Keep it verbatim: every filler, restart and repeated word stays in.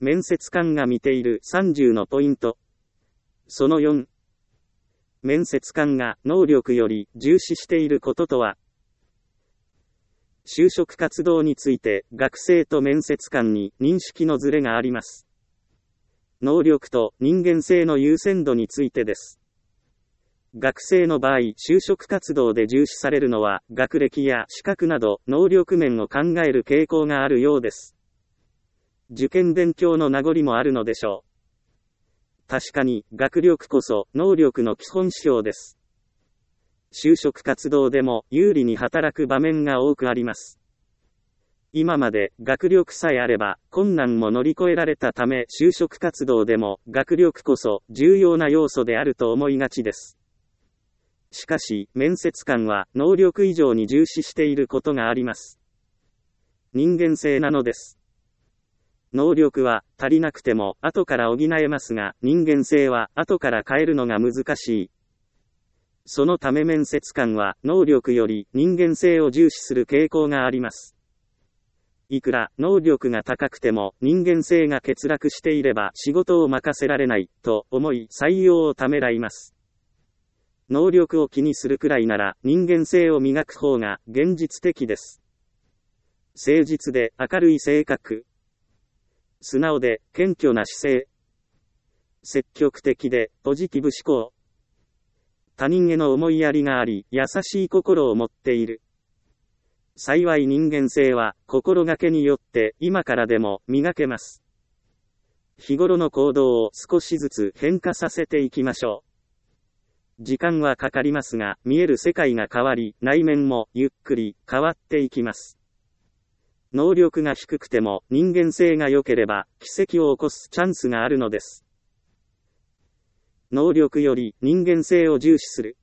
面接官が見ているさんじゅうのポイント。そのよん。面接官が能力より重視していることとは。就職活動について学生と面接官に認識のズレがあります。能力と人間性の優先度についてです。学生の場合、就職活動で重視されるのは学歴や資格など能力面を考える傾向があるようです。受験勉強の名残もあるのでしょう。確かに学力こそ能力の基本指標です。就職活動でも有利に働く場面が多くあります。今まで学力さえあれば困難も乗り越えられたため、就職活動でも学力こそ重要な要素であると思いがちです。しかし、面接官は能力以上に重視していることがあります。人間性なのです。能力は足りなくても後から補えますが、人間性は後から変えるのが難しい。そのため面接官は能力より人間性を重視する傾向があります。いくら能力が高くても人間性が欠落していれば仕事を任せられないと思い採用をためらいます。能力を気にするくらいなら人間性を磨く方が現実的です。誠実で明るい性格。素直で謙虚な姿勢。積極的でポジティブ思考。他人への思いやりがあり、優しい心を持っている。幸い人間性は心がけによって今からでも磨けます。日頃の行動を少しずつ変化させていきましょう。時間はかかりますが、見える世界が変わり、内面もゆっくり変わっていきます。能力が低くても人間性が良ければ奇跡を起こすチャンスがあるのです。能力より人間性を重視する。